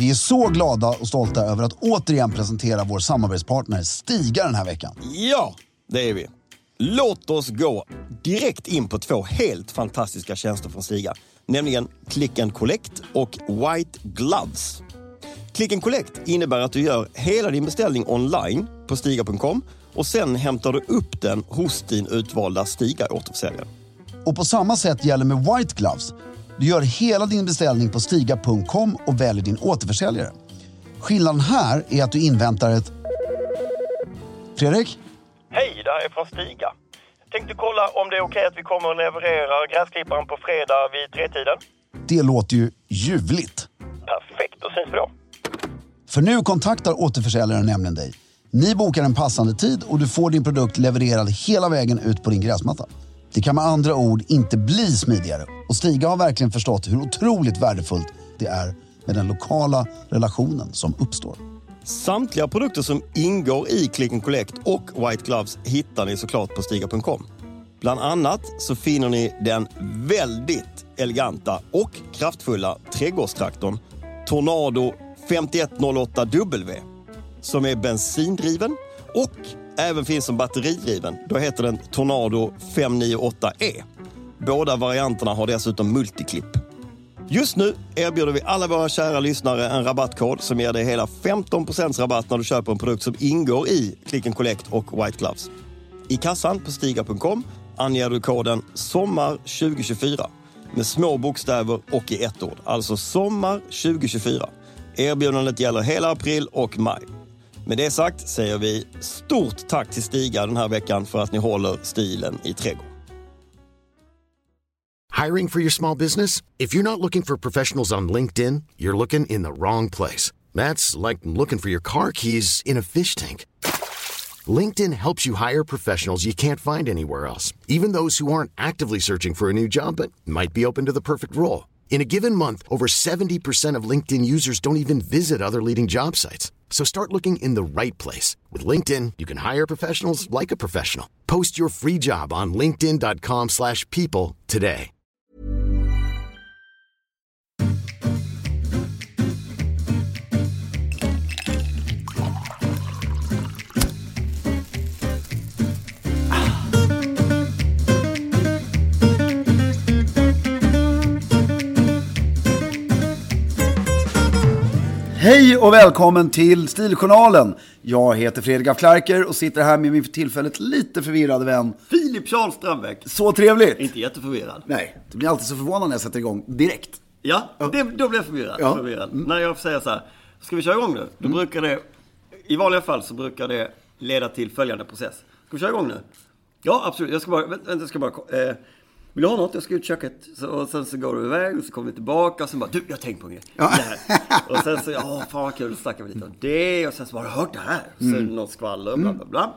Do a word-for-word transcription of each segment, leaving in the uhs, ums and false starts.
Vi är så glada och stolta över att återigen presentera vår samarbetspartner Stiga den här veckan. Ja, det är vi. Låt oss gå direkt in på två helt fantastiska tjänster från Stiga. Nämligen Click and Collect och White Gloves. Click and Collect innebär att du gör hela din beställning online på stiga punkt com och sen hämtar du upp den hos din utvalda Stiga-återförsäljare. Och på samma sätt gäller med White Gloves. Du gör hela din beställning på stiga punkt com och väljer din återförsäljare. Skillnaden här är att du inväntar ett... Fredrik? Hej, det här är från Stiga. Tänkte kolla om det är okej att vi kommer och levererar gräsklipparen på fredag vid tretiden. Det låter ju ljuvligt. Perfekt, då syns vi då. För nu kontaktar återförsäljaren nämligen dig. Ni bokar en passande tid och du får din produkt levererad hela vägen ut på din gräsmatta. Det kan med andra ord inte bli smidigare. Och Stiga har verkligen förstått hur otroligt värdefullt det är med den lokala relationen som uppstår. Samtliga produkter som ingår i Click and Collect och White Gloves hittar ni såklart på stiga punkt com. Bland annat så finner ni den väldigt eleganta och kraftfulla trädgårdstraktorn Tornado femtioett noll åtta W som är bensindriven och även finns som batteridriven. Då heter den Tornado fem nio åtta E. Båda varianterna har dessutom multiklipp. Just nu erbjuder vi alla våra kära lyssnare en rabattkod som ger dig hela femton procent rabatt när du köper en produkt som ingår i Click and Collect och White Gloves. I kassan på stiga punkt com anger du koden sommar tjugo tjugofyra med små bokstäver och i ett ord. Alltså sommar tjugo tjugofyra. Erbjudandet gäller hela april och maj. Med det sagt säger vi stort tack till Stiga den här veckan för att ni håller stilen i trädgården. Hiring for your small business? If you're not looking for professionals on LinkedIn, you're looking in the wrong place. That's like looking for your car keys in a fish tank. LinkedIn helps you hire professionals you can't find anywhere else, even those who aren't actively searching for a new job but might be open to the perfect role. In a given month, over seventy percent of LinkedIn users don't even visit other leading job sites. So start looking in the right place. With LinkedIn, you can hire professionals like a professional. Post your free job on linkedin dot com slash people today. Hej och välkommen till Stiljournalen. Jag heter Fredrik af Klerker och sitter här med min för tillfället lite förvirrade vän Filip Charles Strömbäck. Så trevligt. Inte jätteförvirrad. Nej, det blir alltid så förvånande när jag sätter igång direkt. Ja, det, då blir jag förvirrad. Ja. förvirrad. Mm. När jag säger så här, ska vi köra igång nu? Då mm. brukar det, i vanliga fall så brukar det leda till följande process. Ska vi köra igång nu? Ja, absolut. Jag ska bara, vänta, jag ska bara... Eh, vill du ha något? Jag ska ut köket. Så, och sen så går du iväg och så kommer vi tillbaka och sen bara, du, jag har tänkt på det. Ja. Och sen så, ja, fan vad kul, då snackar vi lite om det. Och sen så bara, har du hört det här? Och sen mm. något skvaller, bla bla bla.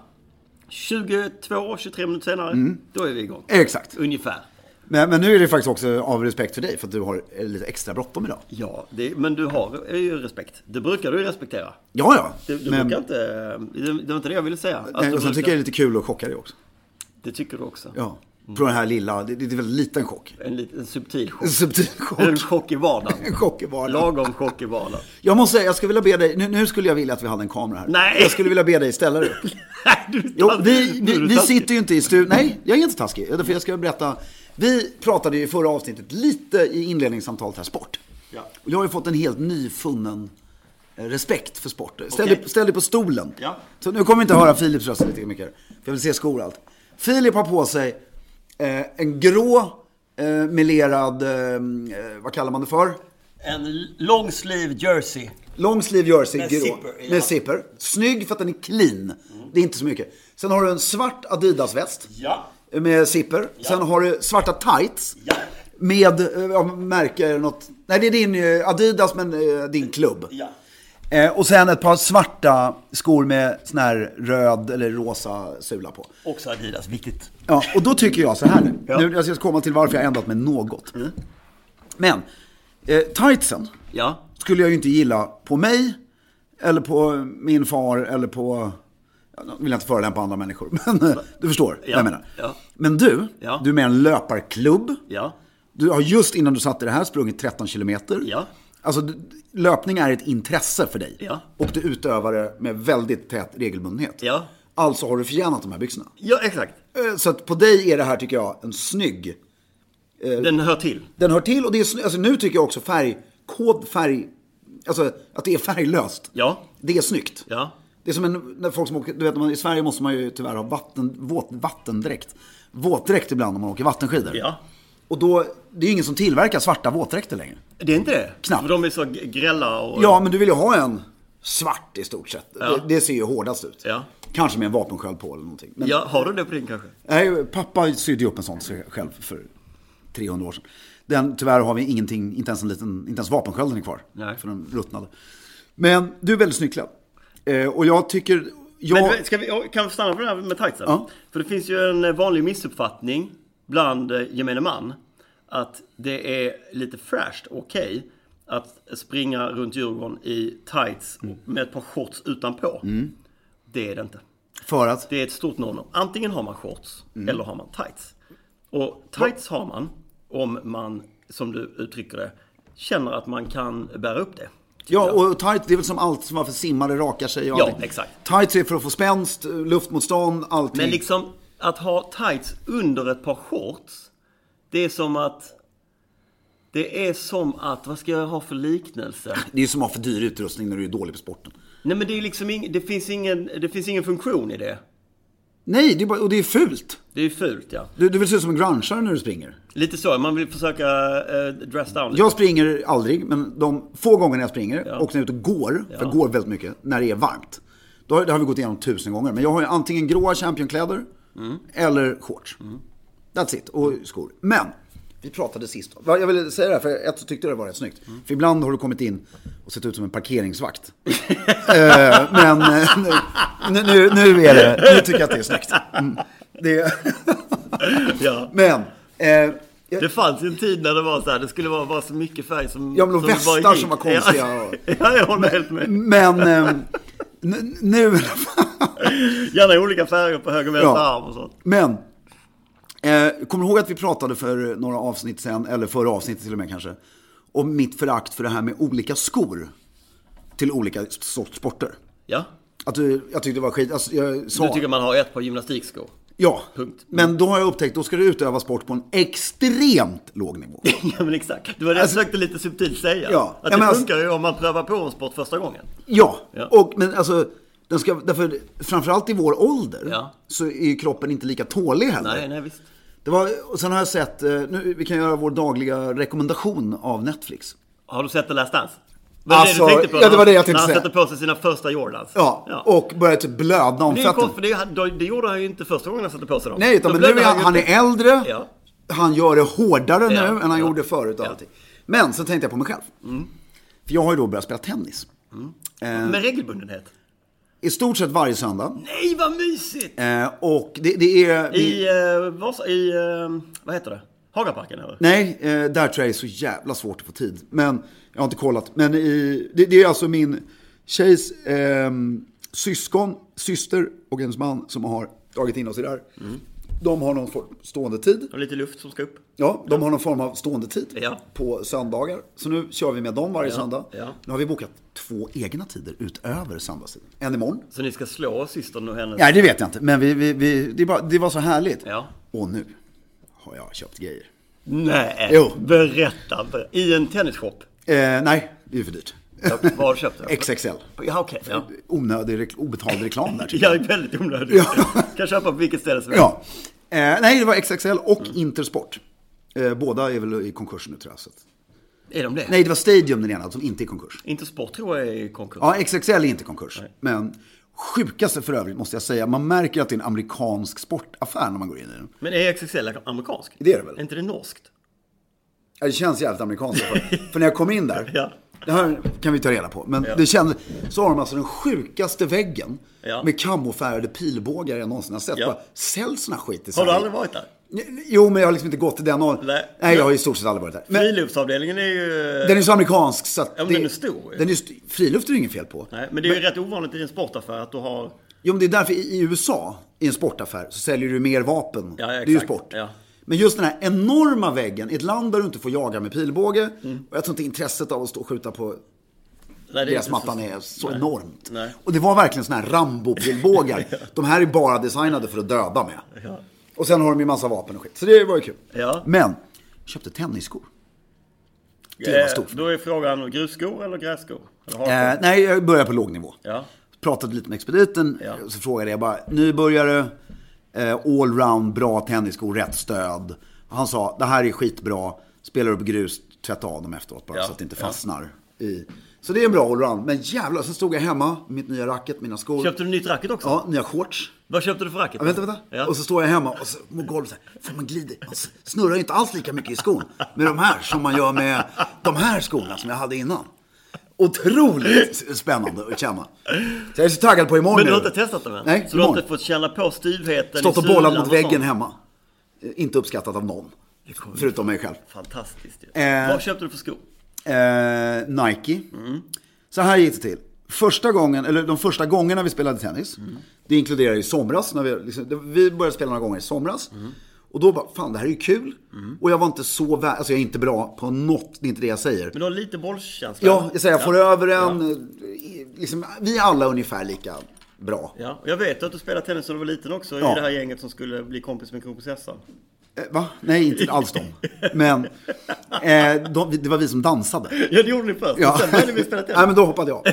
tjugotvå tjugotre minuter senare, mm. då är vi igång. Exakt. Ungefär. Men, men nu är det faktiskt också av respekt för dig, för att du har lite extra bråttom idag. Ja, det, men du har ju respekt. Det brukar du ju respektera. Ja, ja. Du, du men... brukar inte, det, det var inte det jag ville säga. Nej, och sen brukar... tycker jag det är lite kul att chocka dig också. Det tycker du också. Ja. Mm. På den här lilla, det, det är en väldigt liten chock. En, liten, en subtil chock. En subtil chock. En chock i vardagen. En chock i vardagen. Lagom chock i vardagen. Jag måste säga, jag skulle vilja be dig, nu, nu skulle jag vilja att vi hade en kamera här. Nej. Jag skulle vilja be dig ställa dig upp. du, jo, vi vi, vi sitter ju inte i studion. Nej, jag är inte taskig. För jag ska berätta. Vi pratade ju i förra avsnittet lite i inledningssamtalet här sport. Ja. Och jag har ju fått en helt nyfunnen respekt för sport. Ställ, okay. dig, ställ dig på stolen. Ja. Så nu kommer vi inte höra Filips röst lite mycket. För jag vill se skor och allt. Filip har på sig eh, en grå eh, melerad, eh, vad kallar man det för? En long sleeve jersey. Long sleeve jersey, med grå. Zipper, ja. Med zipper. Snygg för att den är clean. Mm. Det är inte så mycket. Sen har du en svart Adidas-väst. Ja. Med zipper. Ja. Sen har du svarta tights. Ja. Med, ja, märker något. Nej, det är din Adidas, men eh, din klubb. Ja. Eh, och sen ett par svarta skor med sån här röd eller rosa sula på. Också Adidas, viktigt. Ja, och då tycker jag så här nu. Ja. Nu jag ska komma till varför jag ändrat med något. Mm. Men eh, tightsen ja. skulle jag ju inte gilla på mig eller på min far eller på, jag vill inte förolämpa andra människor, men du förstår ja. vad jag menar. Ja. Men du, ja. du är med en löparklubb. Ja. Du har just innan du satte det här sprungit tretton kilometer. Ja. Alltså, löpning är ett intresse för dig. Ja. Och du utövar det med väldigt tät regelbundenhet. Ja. Alltså har du förtjänat de här byxorna. Ja, exakt. Så att på dig är det här, tycker jag, en snygg. Den hör till. Den hör till och det är snygg. Alltså nu tycker jag också färg, kod, färg, alltså att det är färglöst. Ja. Det är snyggt. Ja. Det är som en, när folk som åker, du vet, man, i Sverige måste man ju tyvärr ha vatten, våt, vattendräkt. Våtdräkt ibland om man åker vattenskidor. Ja. Och då, det är ju ingen som tillverkar svarta våtdräkter längre. Det är inte det? Knappt. För de är så grälla och... Ja, men du vill ju ha en svart i stort sett. Ja. Det, det ser ju hårdast ut. Ja. Kanske med en vapensköld på eller någonting. Men, Ja, har du det på din kanske? nej, pappa sydde ju upp en sån själv för trehundra år sedan. Den, tyvärr har vi ingenting, inte ens en liten, inte ens vapenskölden är kvar. Nej. För den ruttnade. Men du är väldigt snygg klädd. Eh, och jag tycker... Jag... Men ska vi, kan vi stanna på det här med tightsen? Ja. För det finns ju en vanlig missuppfattning bland gemene man att det är lite fräscht okej okay, att springa runt Djurgården i tights med ett par shorts utanpå. Mm. Det är det inte. För att? Det är ett stort no-no. Antingen har man shorts mm. eller har man tights. Och tights har man om man, som du uttrycker det, känner att man kan bära upp det. Ja, och tights, det är väl som allt som varför simmare rakar sig. Och ja, allting. Exakt. Tights är för att få spänst, luftmotstånd, allting. Men liksom att ha tights under ett par shorts, det är som att... Det är som att, vad ska jag ha för liknelse? Det är som att ha för dyr utrustning när du är dålig på sporten. Nej, men det är liksom ing, det finns ingen, det finns ingen funktion i det. Nej, det är bara, och det är fult. Det är fult, ja. Du, du vill se ut som en grungeare när du springer. Lite så, man vill försöka uh, dress down lite. Jag springer aldrig, men de få gånger när jag springer ja. och när jag är ute och går, för ja. jag går väldigt mycket, när det är varmt. Då har, det har vi gått igenom tusen gånger. Men jag har ju antingen gråa championkläder mm. eller shorts. Mm. That's it, och skor. Men, vi pratade sist. Jag ville säga det här, för jag tyckte det var rätt snyggt. Mm. För ibland har du kommit in och sett ut som en parkeringsvakt. uh, men uh, nu, nu, nu är det, nu tycker jag att det är snyggt. Mm. Det ja. Men eh, det fanns en tid när det var så här, det skulle vara, vara så mycket färg som ja, men som västar var som var konstiga. Ja, ja, jag håller helt med. Men eh, n- nu gärna olika färger på höger och vänster ja. arm och sånt. Men eh, kommer du ihåg att vi pratade för några avsnitt sen, eller förra avsnittet till och med kanske, om mitt förakt för det här med olika skor till olika sorts sporter. Ja. Att du, jag tyckte det var skit. Alltså, jag sa, du tycker man har ett par gymnastikskor? Ja, punkt. Men då har jag upptäckt, då ska du utöva sport på en extremt låg nivå. Ja, men exakt. Du var alltså, försökte lite subtilt säga. Ja, att ja, det men funkar ju om man prövar på en sport första gången. Ja, ja. Och, men alltså, den ska, därför, framförallt i vår ålder ja. så är ju kroppen inte lika tålig heller. Nej, nej, visst. Det var, och sen har jag sett, nu, vi kan göra vår dagliga rekommendation av Netflix. Har du sett The Last Dance? Var alltså, det du tänkte på? Ja, det var det jag tänkte säga. säga. Han sätter på sig sina första Jordans. Ja, ja. Och började typ blöda om det fötterna. För det, det gjorde han ju inte första gången han satte på sig dem. Nej, utan, men nu är han, han är äldre. Ja. Han gör det hårdare ja. nu än han ja. gjorde förut. Och ja. allting. Men så tänkte jag på mig själv. Mm. För jag har ju då börjat spela tennis. Mm. Eh, Med regelbundenhet? I stort sett varje söndag. Nej, vad mysigt! Eh, och det, det är... I, eh, vad, i eh, vad heter det? Hagaparken eller? Nej, eh, där tror jag det är så jävla svårt att få tid. Men jag har inte kollat. Men i, det, det är alltså min tjejs eh, syskon, syster och hennes man som har dragit in oss i det här. Mm. De har någon form stående tid. Och lite luft som ska upp. Ja, de har någon form av stående tid ja. på söndagar. Så nu kör vi med dem varje ja. söndag. Ja. Nu har vi bokat två egna tider utöver söndagstiden. En imorgon. Så ni ska slå systern och hennes? Nej, det vet jag inte. Men vi, vi, vi, det, bara, det var så härligt. Ja. Och nu har jag köpt grejer. Nej, jo. Berätta. I en tennisshop? Eh, nej, det är för dyrt. Ja, vad har du köpt? X X L. Ja, okej. Okay, ja. Onödig, obetald reklam där. Ja, det är väldigt onödigt. Ja. Kan köpa på vilket ställe som helst. Ja. Eh, nej, det var X X L och mm. Intersport. Eh, båda är väl i konkurs nu, tror jag. Så. Är de det? Nej, det var Stadium den ena som inte är i konkurs. Intersport tror jag är i konkurs. Ja, X X L är inte i konkurs. Nej. Men sjukaste för övrigt måste jag säga. Man märker att det är en amerikansk sportaffär när man går in i den. Men är X X L amerikansk? Det är det väl? Är inte det norskt? Ja, det känns jävligt amerikanskt. För, för när jag kom in där, ja. det här kan vi ta reda på. Men ja. det kändes, så har de alltså den sjukaste väggen ja. med kamofärgade pilbågar jag någonsin har sett. Ja. Bara, säljs såna skit i Sverige. Har du aldrig varit där? Jo, men jag har liksom inte gått till den. Och, nej. nej, jag har i stort sett aldrig varit där. Men, friluftsavdelningen är ju... Den är så amerikansk så att... Ja, men det, den är stor. Den är st- friluft är det ingen fel på. Nej, men det är men, ju rätt ovanligt i en sportaffär att du har... Jo, men det är därför i, i U S A, i en sportaffär, så säljer du mer vapen. Ja, ja, det är ju sport. Ja. Men just den här enorma väggen i ett land där du inte får jaga med pilbåge. Mm. Och jag tror inte intresset av att stå och skjuta på gräsmattan är så Nej. enormt. Nej. Och det var verkligen såna här Rambo-pilbågar. ja. De här är bara designade för att döda med. Ja. Och sen har de ju massa vapen och skit. Så det var ju kul. Ja. Men, jag köpte tennisskor. Det var stort. Eh, då är frågan grusskor eller grässkor? Eller eh, nej, jag började på låg nivå. Ja. Pratade lite med expediten. Ja. Så frågade jag bara, nu börjar det eh, allround, bra tennisskor, rätt stöd. Han sa, det här är skitbra. Spelar du på grus, tvätta av dem efteråt bara ja. så att det inte fastnar ja. i... Så det är en bra allround. Men jävlar, så stod jag hemma med mitt nya racket, mina skor. Köpte du nytt racket också? Ja, nya shorts. Vad köpte du för racket? Ja, vänta, vänta. Ja. Och så står jag hemma och så mot golvet så här. Fan, man glider. Man snurrar inte alls lika mycket i skon med de här som man gör med de här skorna som jag hade innan. Otroligt spännande att känna. Så jag är så taggad på imorgon. Men du har inte testat dem än? Nej, så du har inte fått känna på styvheten? Stått och bollat mot väggen hemma. Inte uppskattat av någon. Förutom mig själv. Fantastiskt. Eh, Vad köpte du för skor? Eh, Nike. Mm. Så här gick det till. Första gången, eller de första gångerna vi spelade tennis, mm. det inkluderar i somras. När vi, liksom, vi började spela några gånger i somras. Mm. Och då bara, fan det här är ju kul. Mm. Och jag var inte så, vä- alltså jag är inte bra på något, det är inte det jag säger. Men du har lite bollkänsla. Ja, jag säger, jag får ja. över en, ja. liksom, vi är alla ungefär lika bra. Ja, och jag vet att du spelade tennis när du var liten också, ja. i det här gänget som skulle bli kompis med kronprinsessan. Eh, va? Nej, inte alls de. Men eh, de, det var vi som dansade. Ja, det gjorde ni först. Ja. Sen började vi spela tennis. Nej, men då hoppade jag.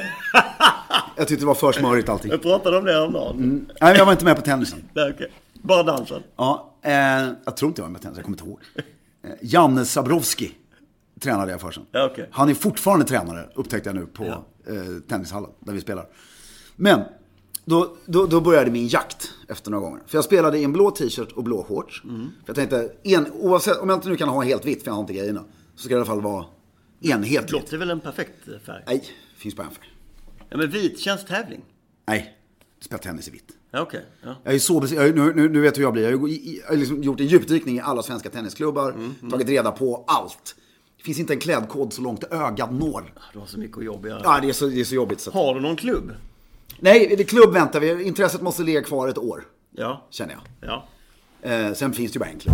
Jag tyckte det var för smörigt allting. Jag pratade om det här dagen. Mm. Nej, men jag var inte med på tennisen. Nej, okej. Bara dansen. Ja, eh, jag tror inte jag var med på tennis, jag kommer inte ihåg. Eh, Janne Zabrowski tränade jag för sen. Ja, okay. Han är fortfarande tränare, upptäckte jag nu på ja. eh, tennishallen där vi spelar. Men Då, då, då började min jakt efter några gånger. För jag spelade i en blå t-shirt och blå shorts. Mm. För jag tänkte, en, oavsett, om jag inte nu kan ha helt vitt för jag har inte grejerna, så ska det i alla fall vara enhetligt. Blått är väl en perfekt färg? Nej, finns bara en färg. Ja, men vit känns tävling. Nej, jag spelar tennis i vitt. Ja, okej. Okay. Ja. Jag är så jag, nu, nu, nu vet hur jag blir. Jag har, jag har liksom gjort en djupdykning i alla svenska tennisklubbar. Mm, mm. Tagit reda på allt. Det finns inte en klädkod så långt ögat når. Du har så mycket att jobba. Ja, det är så, det är så jobbigt. Så. Har du någon klubb? Nej, det klubb väntar vi. Intresset måste ligga kvar ett år. Ja. Känner jag. Ja. Eh, sen finns det ju bara en klubb.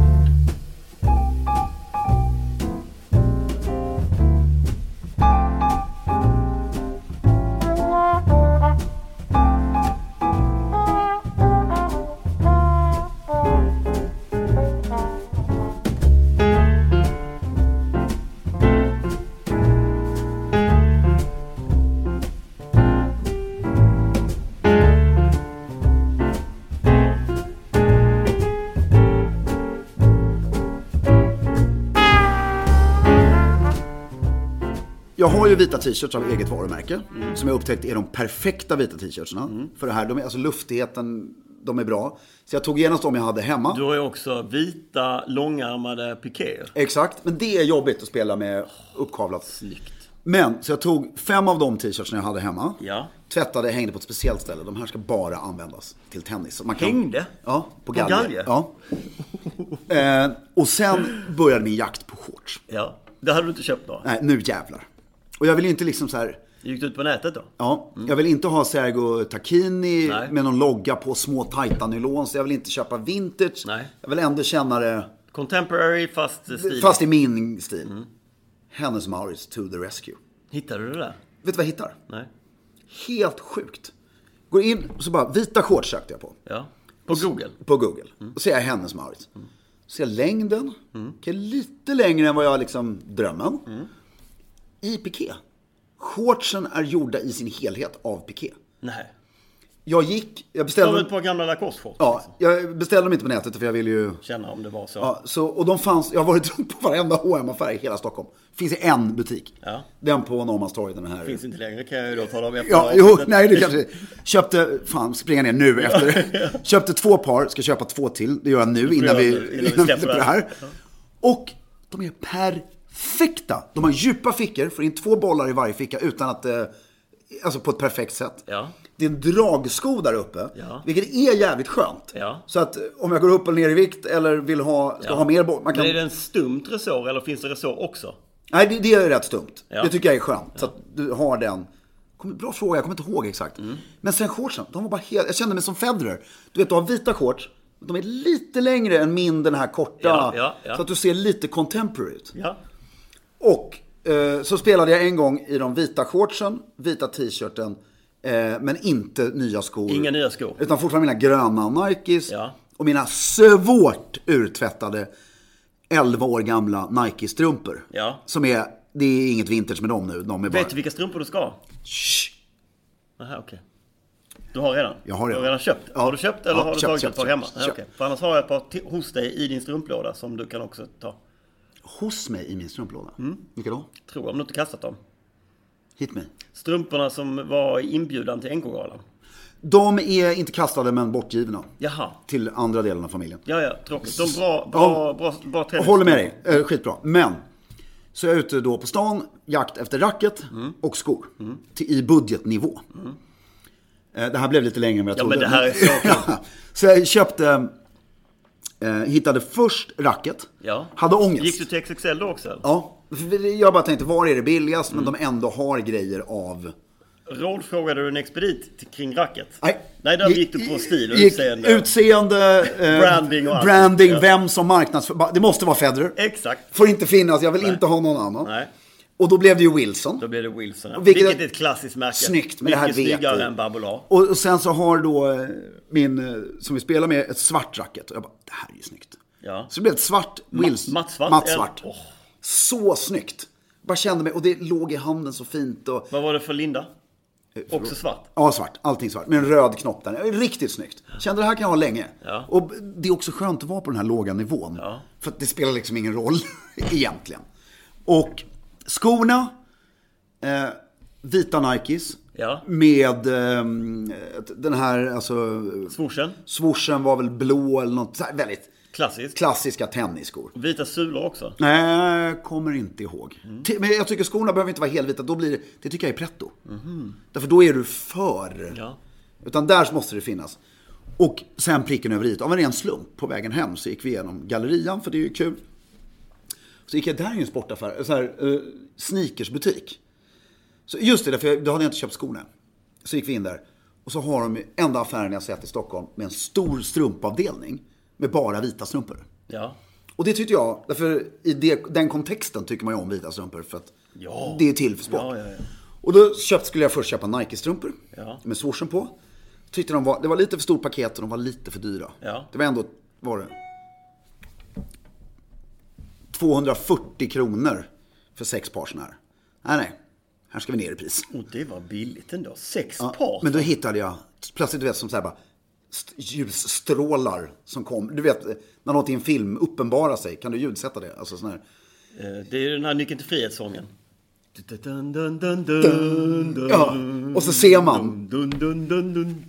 Jag har ju vita t-shirts av eget varumärke mm. som jag upptäckt är de perfekta vita t-shirtsarna mm. för det här. De är, alltså luftigheten, de är bra. Så jag tog genast de jag hade hemma. Du har ju också vita, långärmade pikéer. Exakt, men det är jobbigt att spela med uppkavlat. Snyggt. Men, så jag tog fem av de t-shirtsarna jag hade hemma. Ja. Tvättade, hängde på ett speciellt ställe. De här ska bara användas till tennis. Man kan, hängde? Ja, på, på galge. galge? Ja. eh, och sen började min jakt på shorts. Ja, det hade du inte köpt då? Nej, nu jävlar. Och jag vill inte liksom så här. Gick du ut på nätet då? Ja, mm. jag vill inte ha Sergio Tacchini Nej. med någon logga på små tajta nylons. Jag vill inte köpa vintage. Nej. Jag vill ändå känna det contemporary fast stil. Fast i min stil. Mm. Hennes Mauritz to the rescue. Hittar du det där? Vet du vad jag hittar? Nej. Helt sjukt. Går in och så bara vita shorts sökte jag på. Ja. På Google. På Google. Mm. Och ser jag Hennes Mauritz. Mm. Ser jag längden. Mm. Lite längre än vad jag liksom drömmen. Mm. I piké. Shortsen är gjorda i sin helhet av piké. Nej. Jag gick, jag beställde dem ett par gamla Lacoste-shorts. Ja, jag beställde dem inte på nätet för jag ville ju känna om det var så. Ja, så och de fanns, jag har varit runt på varenda H och M-affär i hela Stockholm. Finns i en butik. Ja. Den på Norrmalmstorg, den här. Finns inte längre, kan jag ju då tala om efter. Ja, jo, nej det kanske. Köpte, fan springa ner nu efter. Köpte två par, ska köpa två till. Det gör jag nu innan vi, innan vi släpper det här. Ja. Och de är perfekta. De har djupa fickor, får in två bollar i varje ficka utan att, alltså på ett perfekt sätt. Ja. Det är en dragsko där uppe, ja. vilket är jävligt skönt. Ja. Så att om jag går upp eller ner i vikt eller vill ha, ska ja. ha mer boll. Man kan... Men är det en stumt resår eller finns det resår också? Nej, det, det är rätt stumt. Ja. Det tycker jag är skönt. Ja. Så att du har den. Bra fråga, jag kommer inte ihåg exakt. Mm. Men sen shortsen, de var bara helt... Jag kände mig som Federer. Du vet, du har vita shorts, De är lite längre än min, den här korta. Ja, ja, ja. Så att du ser lite contemporary ut. Ja. Och eh, så spelade jag en gång i de vita shortsen, vita t-shirten, eh, men inte nya skor. Inga nya skor. Utan fortfarande mina gröna Nikes. Ja. Och mina svårt urtvättade elva år gamla Nike-strumpor. Ja. Som är, det är inget vintage med dem nu. De är bara... Vet du vilka strumpor du ska ha? Shh. Aha, okej. Okay. Du har redan? Jag har redan. Du har redan köpt? Ja. Har du köpt eller Ja, har du köpt, tagit köpt, ett par köpt, hemma? köpt. Ja, okay. För annars har jag ett par t- hos dig i din strumplåda som du kan också ta. Hos mig i min strumplåda? Mm. Vilka då? Tror jag, om du inte kastat dem. Hit mig. Strumporna som var inbjudan till N K-galan. De är inte kastade men bortgivna. Jaha. Till andra delen av familjen. Ja, ja, tråkigt. De är bra, bra, Ja. bra, bra, bra Jag håller med dig, eh, skitbra. Men, så är jag ute då på stan, jakt efter racket Mm. och skor. Mm. Till, I budgetnivå. Mm. Eh, det här blev lite längre än vad jag Ja, trodde. men det här är så kul. Så jag köpte, eh, hittade först racket. Ja. Hade ångest. Gick du till X X L då också? Ja, jag bara tänkte, var är det billigast? Mm. Men de ändå har grejer av... Rådfrågade du en expedit till- kring racket? Nej, Nej, där gick du på stil och gick, utseende. Utseende, eh, Branding och allt. branding Ja. vem som marknadsför... Det måste vara Federer. Exakt. Får inte finnas, jag vill Nej. inte ha någon annan. Nej. Och då blev det ju Wilson. Då blev det Wilson. Ja. Vilket- Vilket är ett klassiskt märke. Snyggt, men det här Mycket vet snyggare du. än Babolat. Och, och sen så har då eh, min, eh, som vi spelar med, ett svart racket. Och jag bara, det här är ju snyggt. Ja. Så det blev ett svart Wilson. mattsvart, Mattsvart. eller? Åh. Så snyggt. Bara kände mig, och det låg i handen så fint. Och, Vad var det för Linda? Också svart. ja, svart. Allting svart. Med en röd knopp där. Riktigt snyggt. Kände det här kan jag ha länge. Ja. Och det är också skönt att vara på den här låga nivån. Ja. För att det spelar liksom ingen roll egentligen. Och skorna, eh, vita Nikes. Ja. Med eh, den här, alltså... Swooshen. Swooshen var väl blå eller något så här, väldigt Klassiskt. klassiska tennisskor. Vita sulor också. Nej, kommer inte ihåg. Mm. T- Men jag tycker skorna behöver inte vara helvita. Då blir det, det tycker jag är pretto. Mm. Därför då är du för. Ja. Utan där måste det finnas. Och sen pricken över i. Av en ren slump på vägen hem så gick vi igenom gallerian, för det är ju kul. Så gick jag, där är ju en sportaffär, så här, uh, sneakersbutik. Så just det, för då hade jag inte köpt skorna. Så gick vi in där. Och så har de enda affären jag sett i Stockholm med en stor strumpavdelning med bara vita strumpor. Ja. Och det tyckte jag, därför i det, den kontexten tycker man ju om vita strumpor, för att Ja. det är till för sport. Ja, ja, ja. Och då köpt, skulle jag först köpa Nike-strumpor Ja. med swooshen på. Tyckte de var, det var lite för stort paket och de var lite för dyra. Ja. Det var ändå, var det tvåhundrafyrtio kronor för sex par såna här. Nej, nej. Här ska vi ner i pris. Och det var billigt ändå. Sex Ja, par. men då hittade jag plötsligt, du vet, som så här bara st- ljusstrålar som kom. Du vet, när något i en film uppenbarar sig, kan du ljudsätta det? Alltså sån här. Eh, Det är den här Nyckeln till frihetssången. Dun, dun, dun, dun, dun, Ja, och så ser man. dun, dun, dun, dun.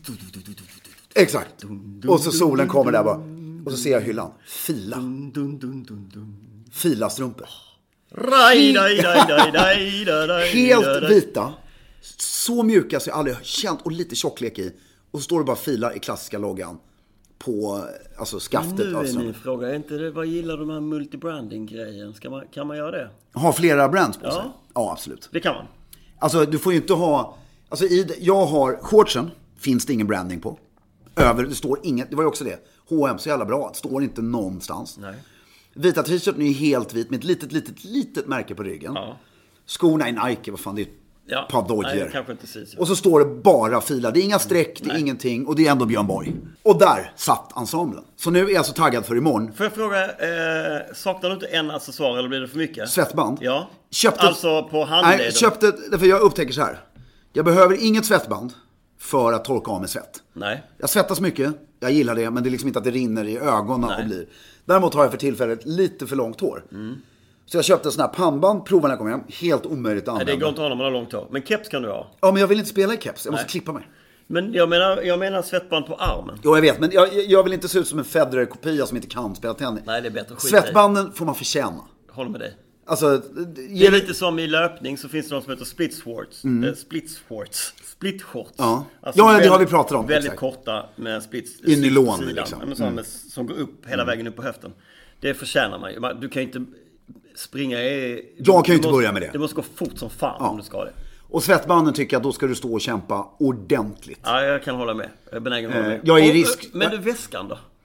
Exakt. Och så solen kommer där bara. Och så ser jag hyllan. Fila. Dun, dun, dun, dun, dun. Fila strumpor. Raj, daj, daj, daj, daj, daj, daj, Helt daj. vita. Så mjuka så jag aldrig har känt. Och lite tjocklek i. Och så står det bara fila i klassiska loggan. På alltså skaftet. Nu är Alltså. min fråga, är inte det, vad gillar du med multibranding-grejen? Ska man, kan man göra det? Har flera brands på Ja. sig? Ja, absolut. Det kan man. Alltså du får ju inte ha. Alltså i, jag har shortsen. Finns det ingen branding på. Över, det står inget. Det var ju också det. H och M så jävla bra. Det står inte någonstans. Nej. Vita t-shirten är helt vit med ett litet, litet, litet märke på ryggen. Ja. Skorna är Nike, vad fan, det är ett Ja. par dojor. Nej, kanske inte precis. Och så står det bara filar. Det är inga streck, det är Nej. ingenting. Och det är ändå Björn Borg. Och där satt ensemblen. Så nu är jag så taggad för imorgon. Får jag fråga, eh, saknar du inte en accessoar eller blir det för mycket? Svettband. Ja. Köpte, Alltså på handleden. Nej, köpte, för jag upptäcker så här. Jag behöver inget svettband för att torka av med svett. Nej. Jag svettas mycket, jag gillar det, men det är liksom inte att det rinner i ögonen Nej. och blir. Däremot har jag för tillfället lite för långt hår. Mm. Så jag köpte en sån här pannband, provade när jag kom hem. Helt omöjligt att Nej, använda. det går inte att ha när man har långt hår. Men keps kan du ha. Ja, men jag vill inte spela i keps, jag måste Nej. klippa mig. Men jag menar, jag menar svettband på armen. Jo, jag vet, men jag, jag vill inte se ut som en Federer-kopia som inte kan spela tennis. Nej, det är bättre. Skit i. Svettbanden får man förtjäna. Håller med dig. Alltså, Det ge är lite som i löpning så finns det något som heter split shorts. Mm. Eh, split shorts. Split shorts. Ja. Alltså Ja, det väldigt- har vi pratat om, Väldigt exakt. korta med split. I nylon, på sidan. liksom. Ja, men sådana med, som går upp hela vägen upp på höften. Det förtjänar man ju. Man- Du kan ju inte springa i... Jag kan ju du inte måste, börja med det. Det måste gå fort som fan Ja. om du ska det. Och svettbanden tycker jag, då ska du stå och kämpa ordentligt. Ja, jag kan hålla med. Jag är benägen att hålla Eh, med. jag är i Och, risk- Men du, väskan då?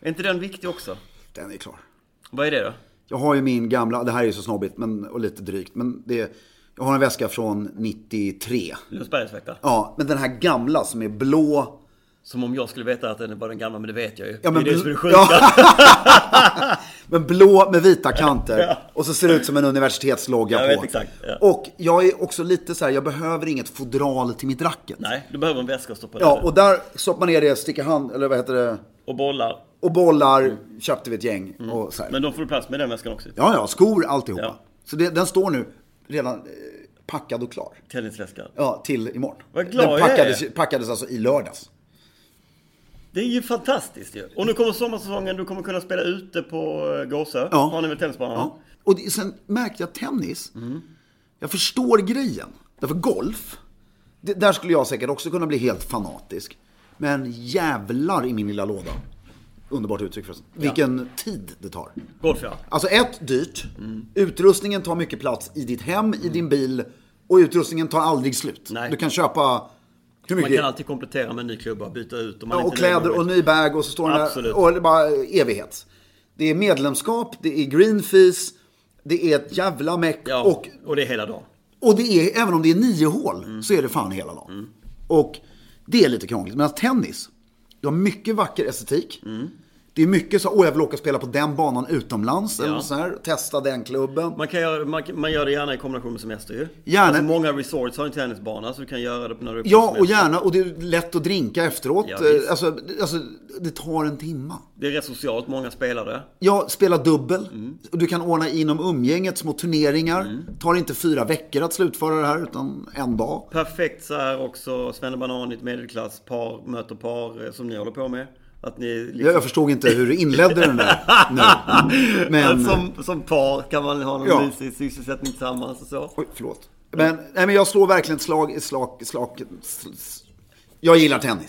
Är inte den viktig också? Den är klar. Vad är det då? Jag har ju min gamla, det här är ju så snobbigt men, och lite drygt, men det, jag har en väska från nittiotre. Lundsbergsväkta? Ja, men den här gamla som är blå. Som om jag skulle veta att den var den gamla, men det vet jag ju. Ja, men det är det bl- som är det sjuka. Ja. Men blå med vita kanter. Ja. Och så ser det ut som en universitetslogga jag på. Vet exakt, ja. Och jag är också lite så här, jag behöver inget fodral till mitt racket. Nej, du behöver en väska att stoppa Ja, där. och där stoppar man ner det, sticker hand, eller vad heter det? Och bollar. Och bollar, mm. köpte vi ett gäng. Mm. Och så här. Men då får du plats med den väskan också. Ja, ja, skor, alltihopa. Ja. Så det, den står nu redan eh, packad och klar. Tennisväskan. Ja, till imorgon. Vad glad den jag packades, är. packades alltså i lördags. Det är ju fantastiskt ju. Och nu kommer sommarsäsongen, du kommer kunna spela ute på Gåsö. Ja. Har ni väl tennisbanan? Ja. Och det, sen märkte jag tennis. Mm. Jag förstår grejen. Därför golf, det, där skulle jag säkert också kunna bli helt fanatisk. Men jävlar i min lilla låda. Underbart uttryck förresten. Ja. Vilken tid det tar. Golf, ja. Alltså ett, dyrt. Mm. Utrustningen tar mycket plats i ditt hem, mm. i din bil. Och utrustningen tar aldrig slut. Nej. Du kan köpa... Man kan alltid komplettera med en ny klubba, byta ut. Och, man ja, och inte kläder och ny bag och så står den där. Och det är bara evighet. Det är medlemskap, det är green fees, det är ett jävla meck. Ja, och, och det är hela dagen. Och det är, även om det är nio hål, mm. så är det fan hela dagen. Mm. Och det är lite krångligt. Men tennis, du har mycket vacker estetik. Mm. Det är mycket så, åh jag vill åka och spela på den banan utomlands. Ja. Eller så här, testa den klubben. Man, kan göra, man, man gör det gärna i kombination med semester ju. Gärna. Alltså, många resorts har en tennisbana så du kan göra det när du är på Ja, semester. och gärna. Och det är lätt att drinka efteråt. Ja, alltså, alltså, det tar en timma. Det är rätt socialt, många spelare. Ja, spela dubbel. Mm. Och du kan ordna inom umgänget små turneringar. Mm. Tar inte fyra veckor att slutföra det här, utan en dag. Perfekt så här också, Svennebanan i ett medelklass, par, möter par som ni håller på med. Att ni liksom... Jag förstod inte hur du inledde den där nu. Men... som, som par kan man ha någon ja. mysig sysselsättning tillsammans och så. Oj, förlåt. Men, nej, men jag slår verkligen ett slag, slag, slag, slag. Jag gillar tennis.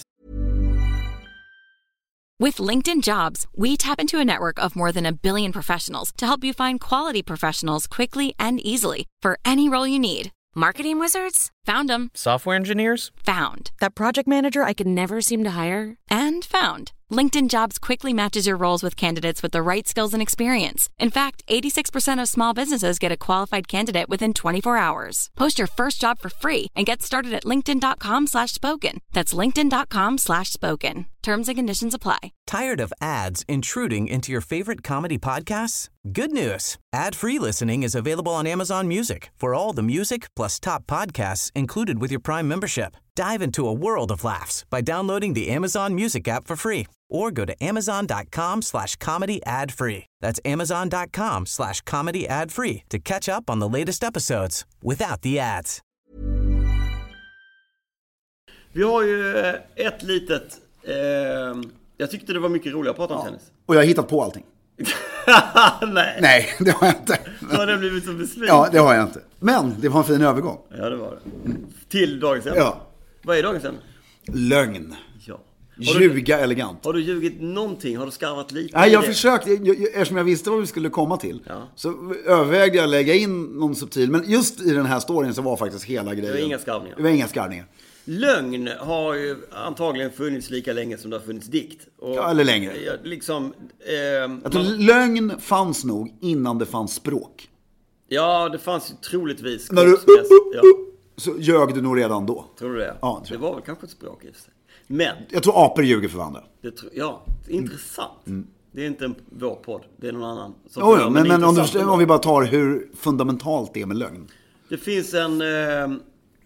With LinkedIn Jobs, we tap into a network of more than a billion professionals to help you find quality professionals quickly and easily for any role you need. Marketing wizards? Found them. Software engineers? Found. That project manager I could never seem to hire? And found. LinkedIn Jobs quickly matches your roles with candidates with the right skills and experience. In fact, eighty-six percent of small businesses get a qualified candidate within twenty-four hours. Post your first job for free and get started at linkedin.com slash spoken. That's linkedin.com slash spoken. Terms and conditions apply. Tired of ads intruding into your favorite comedy podcasts? Good news. Ad-free listening is available on Amazon Music for all the music plus top podcasts included with your Prime membership. Dive into a world of laughs by downloading the Amazon Music app for free or go to amazon.com slash comedy ad free. That's amazon.com slash comedy ad free to catch up on the latest episodes without the ads. Vi har ju ett litet... Eh, jag tyckte det var mycket roligare att prata om ja. tennis. Och jag har hittat på allting. Nej. Nej, det har jag inte. Då har det blivit så besviken. Ja, det har jag inte. Men det var en fin övergång. Ja, det var det. Till dagens ämne. Ja. Vad är dagens ämne? Lögn. Ja. Ljuga elegant. Har du ljugit någonting? Har du skarvat lite? Nej, jag försökte, jag, jag, eftersom jag visste vad vi skulle komma till, ja. så övervägde jag att lägga in någon subtil. Men just i den här storyn så var faktiskt hela grejen. Det var inga skarvningar. Det var inga skarvningar. Lögn har ju antagligen funnits lika länge som det har funnits dikt. Och, ja, eller längre. Liksom, eh, jag tror man... Lögn fanns nog innan det fanns språk. Ja, det fanns ju troligtvis. När du, uh, uh, uh, ja. Så ljög du nog redan då. Tror du det? Ja, det var väl kanske ett språk i sig. Men... Jag tror apor ljuger för varandra. Det tro, ja, intressant. Mm. Det är inte en, vår podd, det är någon annan. Som oh, ja, men, men om, du, om vi bara tar hur fundamentalt det är med lögn. Det finns en... Eh,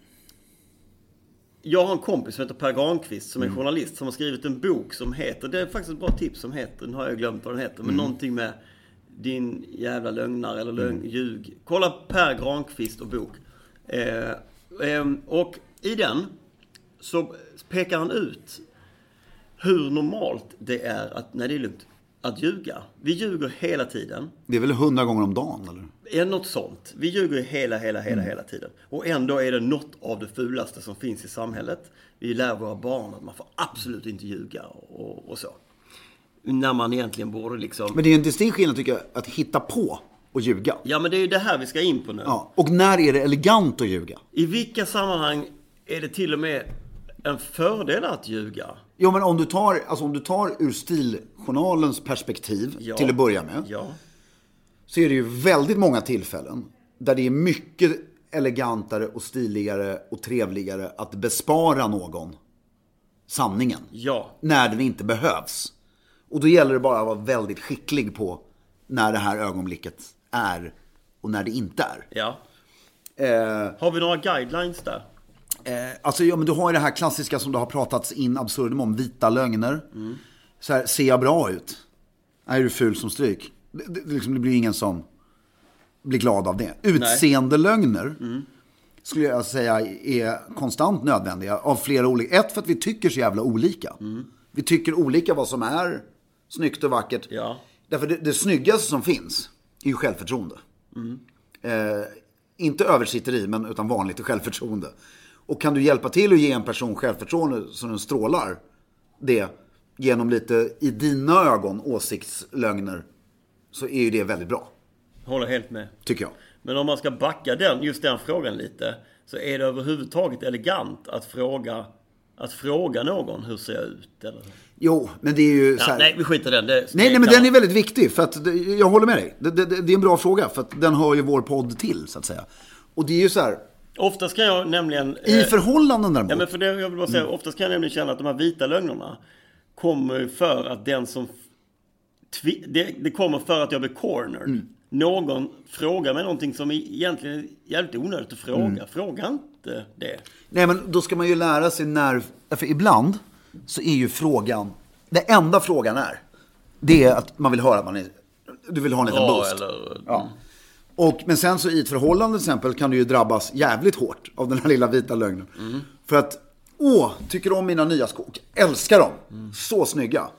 jag har en kompis som heter Per Granqvist som är mm. journalist som har skrivit en bok som heter... Det är faktiskt ett bra tips som heter, nu har jag glömt vad den heter, men mm. någonting med din jävla lögnare eller lögn, mm. ljug. Kolla Per Granqvist och bok. Eh, eh, och i den så pekar han ut hur normalt det är att, när det är lugnt, att ljuga. Vi ljuger hela tiden. Det är väl hundra gånger om dagen, eller? Är något sånt. Vi ljuger hela, hela, hela, mm. hela tiden. Och ändå är det något av det fulaste som finns i samhället. Vi lär våra barn att man får absolut inte ljuga och, och så. När man egentligen borde liksom... Men det är en distinkt skillnad, tycker jag, att hitta på och ljuga. Ja, men det är ju det här vi ska in på nu. Ja. Och när är det elegant att ljuga? I vilka sammanhang är det till och med en fördel att ljuga? Jo, men om du tar, alltså om du tar ur Stiljournalens perspektiv Ja. till att börja med. Ja. Så är det ju väldigt många tillfällen där det är mycket elegantare och stiligare och trevligare att bespara någon sanningen. Ja. När den inte behövs. Och då gäller det bara att vara väldigt skicklig på när det här ögonblicket är och när det inte är. Ja. Eh, Har vi några guidelines där? eh, alltså, ja, men du har ju det här klassiska som det har pratats in absurdum om, vita lögner. Mm. Så här, ser jag bra ut? Är du ful som stryk? Det, det, liksom, det blir ingen som blir glad av det. Utseendelögner mm. skulle jag säga är konstant nödvändiga av flera olika. Ett, för att vi tycker så jävla olika. Mm. Vi tycker olika vad som är snyggt och vackert. Ja. Därför det, det snyggaste som finns är ju självförtroende. Mm. Eh, inte översitteri, men utan vanligt självförtroende. Och kan du hjälpa till att ge en person självförtroende så den strålar det genom lite, i dina ögon, åsiktslögner, så är ju det väldigt bra. Håller helt med. Tycker jag. Men om man ska backa den, just den frågan lite, så är det överhuvudtaget elegant att fråga, att fråga någon hur ser jag ut? Eller? Jo, men det är ju ja, så här... Nej, vi skiter den. Det, nej, nej, men den är väldigt viktig. För att, jag håller med dig. Det, det, det är en bra fråga. För att den hör ju vår podd till, så att säga. Och det är ju så här... Oftast kan jag nämligen... I förhållanden däremot. Ja, men för det jag vill bara säga, mm. oftast kan jag nämligen känna att de här vita lögnerna kommer för att den som... Tvi, det, det kommer för att jag blir cornered. Mm. Någon frågar mig någonting som egentligen är jävligt onödigt att fråga. Mm. Fråga inte det. Nej, men då ska man ju lära sig när... För ibland så är ju frågan... Det enda frågan är, det är att man vill höra att man är... Du vill ha en liten ja, boost. Eller, ja. Och, men sen så i ett förhållande till exempel kan du ju drabbas jävligt hårt av den här lilla vita lögnen. Mm. För att, åh, tycker om mina nya skor. Älskar dem. Mm. Så snygga.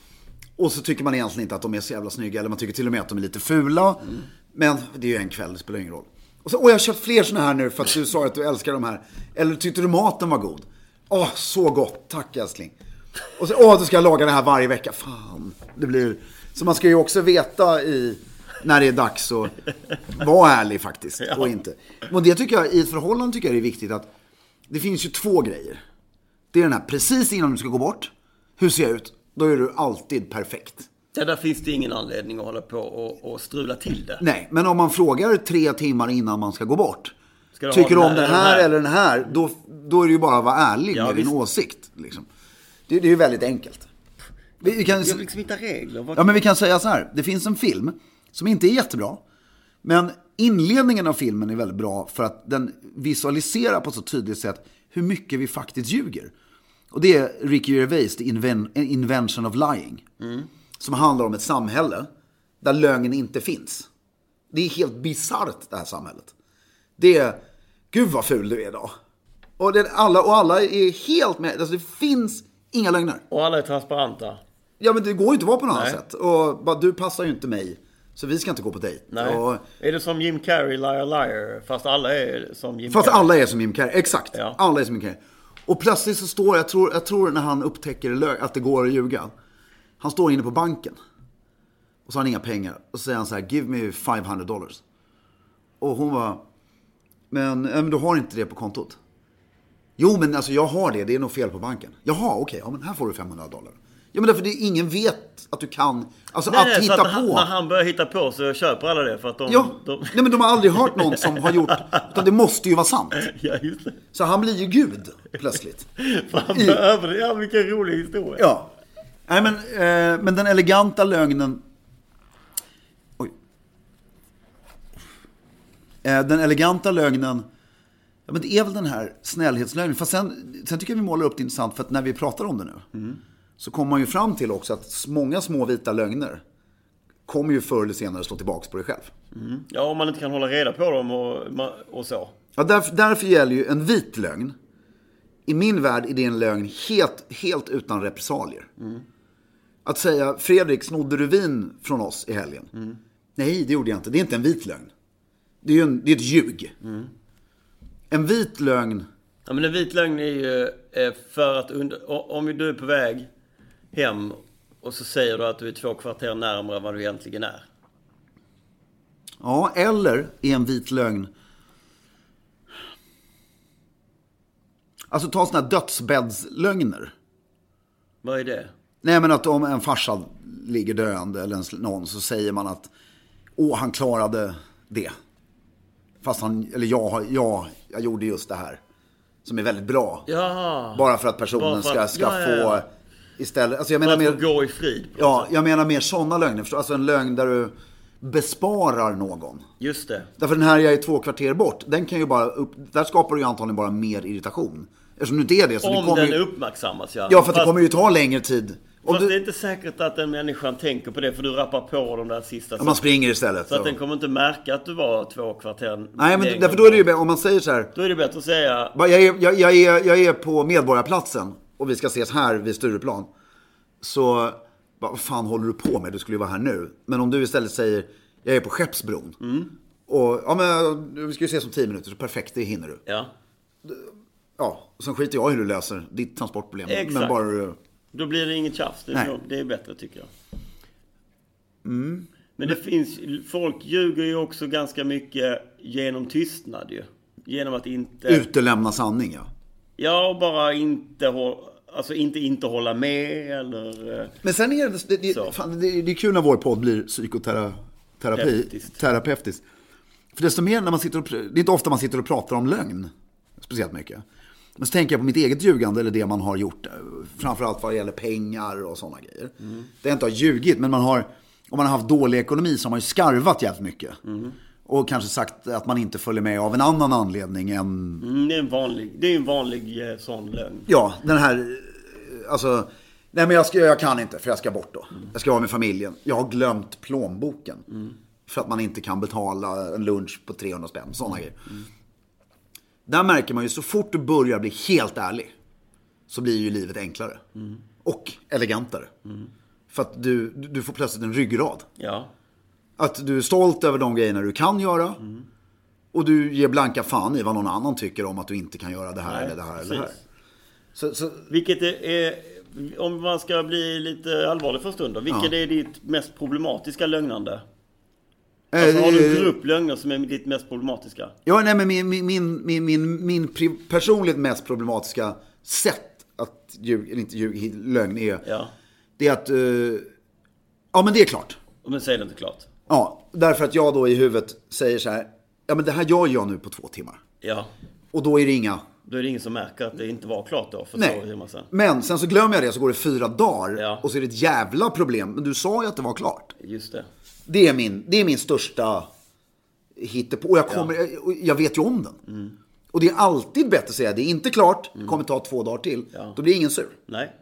Och så tycker man egentligen inte att de är så jävla snygga. Eller man tycker till och med att de är lite fula. Mm. Men det är ju en kväll, det spelar ingen roll. Och så, åh, jag har köpt fler såna här nu för att du sa att du älskar de här. Eller tyckte du maten var god? Åh, så gott. Tack, älskling. Och så, åh, du ska laga det här varje vecka. Fan, det blir... Så man ska ju också veta i... När det är dags att vara ärlig faktiskt. Ja. Och inte. Och det tycker jag, i ett förhållande tycker jag det är viktigt att... Det finns ju två grejer. Det är den här, precis innan du ska gå bort. Hur ser jag ut? Då är du alltid perfekt. Ja, där finns det ingen anledning att hålla på och, och strula till det. Nej, men om man frågar tre timmar innan man ska gå bort. Ska du tycker du om den här, här eller den här? Då, då är det ju bara att vara ärlig ja, med visst. Din åsikt. Liksom. Det, det är ju väldigt enkelt. Vi, vi kan, jag vill liksom hitta regler. Vad ja, men vi kan säga så här. Det finns en film som inte är jättebra. Men inledningen av filmen är väldigt bra för att den visualiserar på så tydligt sätt hur mycket vi faktiskt ljuger. Och det är Ricky Gervais, The Inven- Invention of Lying. Mm. Som handlar om ett samhälle där lögn inte finns. Det är helt bizarrt det här samhället. Det är, gud vad ful du är idag. Och, det, alla, och alla är helt med, alltså det finns inga lögner. Och alla är transparenta. Ja, men det går ju inte att vara på något annat sätt. Och bara, du passar ju inte mig. Så vi ska inte gå på dejt. Nej. Och, är det som Jim Carrey, Liar Liar? Fast alla är som Jim fast Carrey. alla är som Jim Carrey, exakt. Ja. Alla är som Jim Carrey. Och plötsligt så står, jag tror, jag tror när han upptäcker att det går att ljuga. Han står inne på banken. Och så har han inga pengar. Och så säger han så här, give me five hundred dollars. Och hon var, men, men du har inte det på kontot. Jo, men alltså jag har det, det är nog fel på banken. Jaha, okej, okay, ja, men här får du femhundra dollar. Ja, men därför det ingen vet att du kan, alltså nej, att nej, hitta att på. Han, när han börjar hitta på så köper alla det för att de... Ja, de... nej men de har aldrig hört någon som har gjort, utan det måste ju vara sant. Ja, just det. Så han blir ju Gud, plötsligt. Fan, I... över, ja, vilken rolig historia. Ja. Nej, men, eh, men den eleganta lögnen... Oj. Eh, den eleganta lögnen... Ja, men det är väl den här snällhetslögnen. Fast sen, sen tycker jag vi målar upp det intressant, för att när vi pratar om det nu... Mm. Så kommer man ju fram till också att många små vita lögner kommer ju förr eller senare slå tillbaka på dig själv. Mm. Ja, om man inte kan hålla reda på dem och, och så. Ja, därför, därför gäller ju en vit lögn. I min värld är det en lögn helt, helt utan repressalier. Mm. Att säga, Fredrik, snodde du vin från oss i helgen? Mm. Nej, det gjorde jag inte. Det är inte en vit lögn. Det är ju en, det är ett ljug. Mm. En vit lögn... Ja, men en vit lögn är ju för att... Under, om du är på väg... hem och så säger du att du är två kvarter närmare vad du egentligen är. Ja, eller är en vit lögn Alltså ta såna här dödsbäddslögner. Vad är det? Nej, men att om en farsa ligger döende eller en, någon, så säger man att åh, han klarade det. Fast han, eller jag, jag, jag gjorde just det här. Som är väldigt bra. Ja. Bara för att personen för att, ska, ska ja, ja, ja. få istället. Alltså jag för menar att mer, få gå i frid. Ja, jag menar mer sådana lögner. Förstår? Alltså en lögn där du besparar någon. Just det. Därför den här jag är två kvarter bort, den kan ju bara upp, där skapar du ju antagligen bara mer irritation. Eftersom du inte är det. Så Om det kommer den ju, uppmärksammas, ja. Ja, för att fast, det kommer ju ta längre tid. Om fast du, det är inte säkert att den människan tänker på det, för du rappar på de där sista. om man springer istället. Så att så. den kommer inte märka att du var två kvarter. Nej, men därför då är det ju bättre, om man säger så här. Då är det bättre att säga. Jag är, jag, jag, är, jag är på Medborgarplatsen och vi ska ses här vid Stureplan. Så, vad fan håller du på med? Du skulle ju vara här nu. Men om du istället säger, jag är på Skeppsbron. Mm. Och, ja men, vi ska ju ses om tio minuter, så perfekt, det hinner du. Ja. Ja, och sen skiter jag hur du löser ditt transportproblem. Exakt. Men bara du... Då blir det inget tjafs. Det är, Nej. det är bättre, tycker jag. Mm. Men det finns, folk ljuger ju också ganska mycket genom tystnad ju. Genom att inte... Utelämna sanning, ja. Ja, och bara inte, hå- alltså inte, inte hålla med eller... Men sen är det, det, det, fan, det, det är kul när vår podd blir psykoterapi, Terapeutiskt. terapeutiskt. För desto mer när man sitter och, det är inte ofta man sitter och pratar om lögn, speciellt mycket. Men så tänker jag på mitt eget ljugande eller det man har gjort, framförallt vad det gäller pengar och sådana grejer. Mm. Det är inte har ljugit, men man har, om man har haft dålig ekonomi så har man ju skarvat jävligt mycket. Mm. Och kanske sagt att man inte följer med av en annan anledning än... Mm, det är en vanlig, det är en vanlig eh, sån lögn. Ja, den här, alltså, nej men jag, ska, jag kan inte för jag ska bort då. Mm. Jag ska vara med familjen. Jag har glömt plånboken. Mm. För att man inte kan betala en lunch på trehundra spänn, sådana mm. grejer. Mm. Där märker man ju, så fort du börjar bli helt ärlig så blir ju livet enklare. Mm. Och elegantare. Mm. För att du, du får plötsligt en ryggrad. Ja. Att du är stolt över de grejerna du kan göra. Mm. Och du ger blanka fan i vad någon annan tycker om att du inte kan göra det här. Nej, eller det här precis. Eller det här. Så, så... Vilket är, om man ska bli lite allvarlig för en stund då, vilket ja. är ditt mest problematiska lögnande? Alltså, har du en grupp lögner som är ditt mest problematiska? Ja, nej, men min, min, min, min, min, min personligt mest problematiska sätt att ljuga, eller inte ljuga, lögn är, ja. det är att, uh, ja men det är klart. Men säg det inte klart. Ja, därför att jag då i huvudet säger så här, ja men det här gör jag nu på två timmar. Ja. Och då är det inga... Då är det ingen som märker att det inte var klart då. För nej, så sen. Men sen så glömmer jag det, så går det fyra dagar ja. och så är det ett jävla problem. Men du sa ju att det var klart. Just det. Det är min, det är min största hittepå. Och jag, kommer, ja. jag, jag vet ju om den. Mm. Och det är alltid bättre att säga, det är inte klart, mm. kommer ta två dagar till. Ja. Då blir ingen sur. Nej.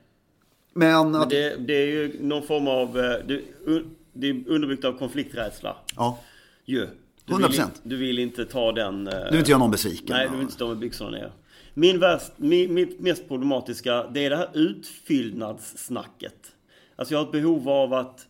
Men, Men att... det, det är ju någon form av, det, det är underbyggt av konflikträdsla. Ja. Ju. Du hundra procent. Vill, du vill inte ta den... Du vill inte göra någon besviken. Nej, du vill inte stå med byxorna ner. Min värst, min, mitt mest problematiska, det är det här utfyllnadssnacket. Alltså jag har ett behov av att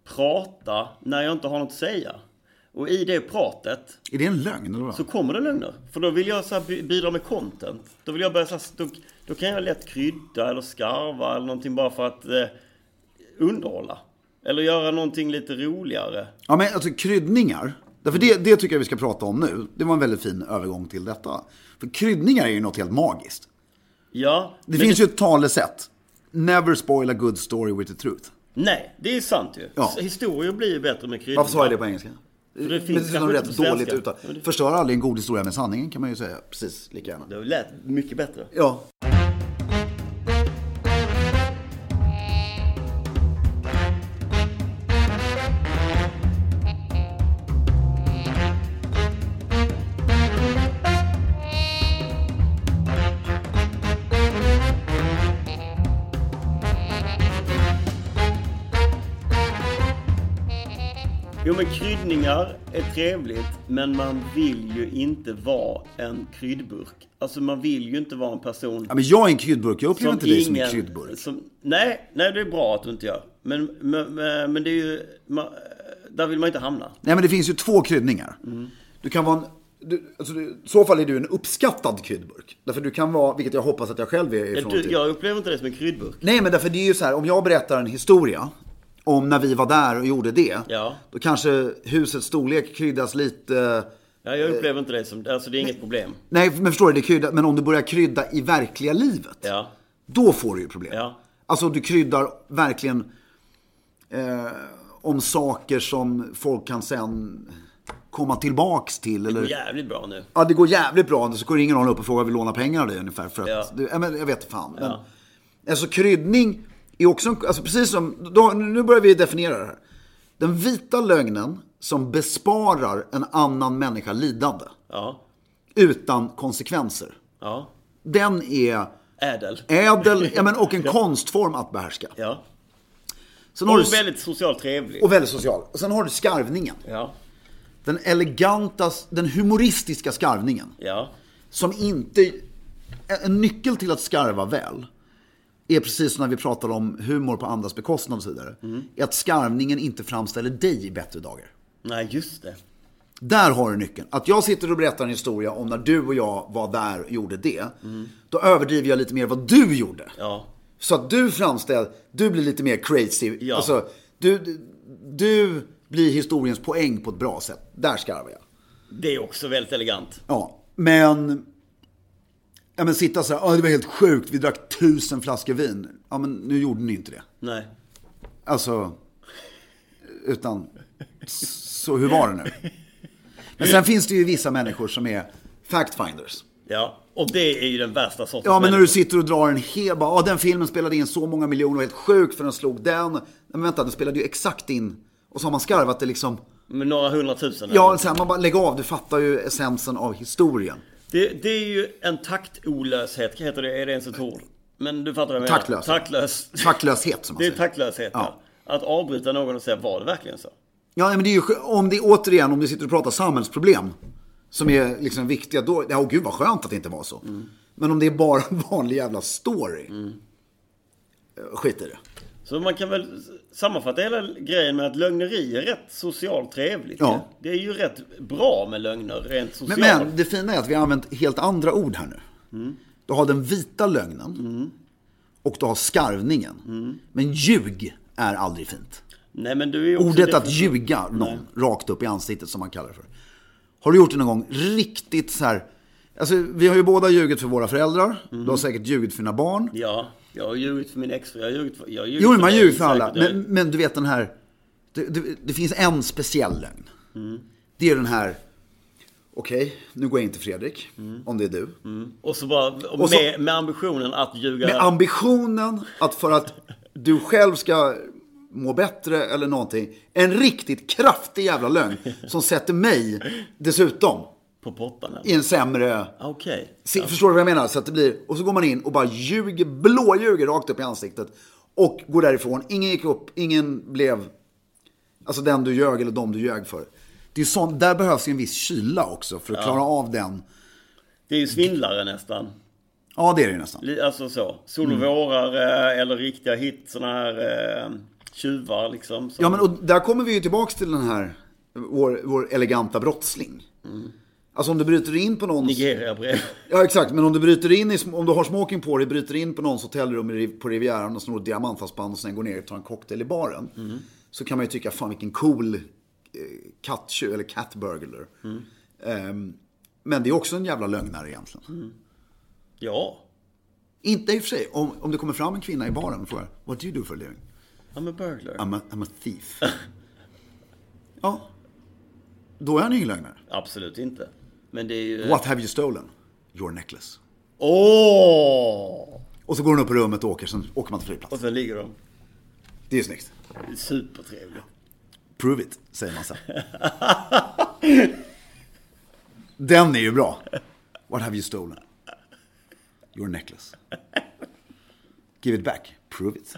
prata när jag inte har något att säga. Och i det pratet... Är det en lögn eller vad? Så kommer det lögner. För då vill jag så här bidra med content. Då vill jag börja så här, då, då kan jag lätt krydda eller skarva eller någonting bara för att eh, underhålla. Eller göra någonting lite roligare. Ja, men alltså kryddningar... Därför det, det tycker jag vi ska prata om nu. Det var en väldigt fin övergång till detta. För kryddningar är ju något helt magiskt. Ja. Det finns det... ju ett talesätt. Never spoil a good story with the truth. Nej, det är sant ju. Ja. Historier blir ju bättre med kryddningar. Varför sa jag det på engelska? För det finns det är rätt dåligt utan. Förstör aldrig en god historia med sanningen, kan man ju säga. Precis, lika gärna. Det lät mycket bättre. Ja. Jo, men kryddningar är trevligt, men man vill ju inte vara en kryddburk. Alltså man vill ju inte vara en person... Ja, men jag är en kryddburk, jag upplever inte dig som en kryddburk. Som, nej, nej, det är bra att du inte gör. Men, men, men det är ju... Man, där vill man inte hamna. Nej, men det finns ju två kryddningar. Mm. Du kan vara en... Du, alltså, I så fall är du en uppskattad kryddburk. Därför du kan vara, vilket jag hoppas att jag själv är ifrån du, Jag upplever inte det som en kryddburk. Nej, men därför det är ju så här, om jag berättar en historia... Om när vi var där och gjorde det. Ja. Då kanske husets storlek kryddas lite Ja, jag upplever inte det som, alltså det är inget problem. Nej, men förstår du, det krydda, men om du börjar krydda i verkliga livet, Ja. då får du ju problem. Ja. Alltså du kryddar verkligen eh, om saker som folk kan sen komma tillbaks till. Eller... Det går jävligt bra nu. Ja, det går jävligt bra. Så går ingen någon upp och frågar, vill låna pengar av dig ungefär. För att, Ja. du, jag, men, jag vet fan. Men, Ja. alltså kryddning är också, alltså precis som, då, nu börjar vi definiera det här. Den vita lögnen som besparar en annan människa lidande. Ja. Utan konsekvenser. Ja. Den är Ädel. ädel, ja, men, och en konstform att behärska. Ja. Sen har Och du, väldigt socialt trevlig. och väldigt social. Och sen har du skarvningen. Ja. Den eleganta, den humoristiska skarvningen. Ja. Som inte... En nyckel till att skarva väl är precis som när vi pratar om humor på andras bekostnad och så vidare. Mm. Är att skarvningen inte framställer dig i bättre dagar. Nej, just det. Där har du nyckeln. Att jag sitter och berättar en historia om när du och jag var där och gjorde det. Mm. Då överdriver jag lite mer vad du gjorde. Ja. Så att du framställer, du blir lite mer crazy. Ja. Alltså, du, du blir historiens poäng på ett bra sätt. Där skarvar jag. Det är också väldigt elegant. Ja, men... Ja, men sitta så här, oh, det var helt sjukt, vi drack tusen flaskor vin. Ja, men nu gjorde ni inte det. Nej. Alltså, utan, så hur var det nu? Men sen finns det ju vissa människor som är fact-finders. Ja, och det är ju den värsta sortens. Ja, men när du sitter och drar en hel, bara, oh, den filmen spelade in så många miljoner och helt sjukt för den slog den. Men vänta, den spelade ju exakt in. Och så har man skarvat det liksom. Med några hundratusen. Ja, sen man bara lägger av, du fattar ju essensen av historien. Det, det är ju en taktolöshet, heter det, är det ens ett ord? Men du fattar vad jag menar. Taktlös. Taktlös. Taktlöshet som man Det är säger. taktlöshet, ja. Ja. Att avbryta någon och säga, var det verkligen så? Ja, men det är ju, om det återigen, om du sitter och pratar samhällsproblem som är liksom viktiga, då, ja, oh, gud vad skönt att det inte var så. Mm. Men om det är bara en vanlig jävla story, mm. skit i det. Så man kan väl sammanfatta hela grejen med att lögneri är rätt socialt trevligt. Ja. Det är ju rätt bra med lögner, rent socialt. Men, men det fina är att vi har använt helt andra ord här nu. Mm. Du har den vita lögnen mm. och du har skarvningen. Mm. Men ljug är aldrig fint. Nej, men du är också ordet att ljuga någon Nej. rakt upp i ansiktet som man kallar det för. Har du gjort det någon gång riktigt så här? Alltså, vi har ju båda ljugit för våra föräldrar. Mm. Du har säkert ljugit för dina barn. Ja, jag har ljugit för min ex. Jag har ljugit för, jag har ljugit jo, för man ljuger för alla. Säkert. Men, men du vet den här... Det, det, det finns en speciell lögn. Mm. Det är den här... Okej, okay, nu går jag in till Fredrik. Mm. Om det är du. Mm. Och så bara... Och och så, med, med ambitionen att ljuga... Med ambitionen att för att du själv ska... må bättre eller någonting. En riktigt kraftig jävla lögn som sätter mig dessutom på pottan i en sämre... Okej. Okay. Ja. Förstår du vad jag menar? Så att det blir... Och så går man in och bara ljuger, blåljuger rakt upp i ansiktet och går därifrån. Ingen gick upp, ingen blev... Alltså den du ljög eller de du ljög för. Det är sånt, där behövs ju en viss kyla också för att ja. klara av den. Det är ju svindlare nästan. Ja, det är det ju nästan. Alltså så. Solovårare mm. eller riktiga hit, såna här... Eh... tjuvar liksom. Som... Ja, men och där kommer vi ju tillbaks till den här vår, vår eleganta brottsling. Mm. Alltså om du bryter in på någons... Nigeria-brev. Ja, exakt. Men om du bryter in i, om du har smoking på dig, bryter in på någons hotellrum på Rivieran och snor ett diamanthalsband och sen går ner och tar en cocktail i baren. Mm. Så kan man ju tycka, fan vilken cool eh, kattjuv eller catburglar. Mm. Um, men det är också en jävla lögnare egentligen. Mm. Ja. Inte i och för sig. Om, om det kommer fram en kvinna i baren och frågar, what do you do for a living? I'm a burglar. I'm a, I'm a thief. Ja. Då är han ingen lögnare. Absolut inte. Men det är ju... What have you stolen? Your necklace. Åh! Oh! Och så går hon upp på rummet och åker, sen åker man till flygplats. Och sen ligger de. Det är ju snyggt. Det är supertrevligt. Prove it, säger man sen. Den är ju bra. What have you stolen? Your necklace. Give it back. Prove it.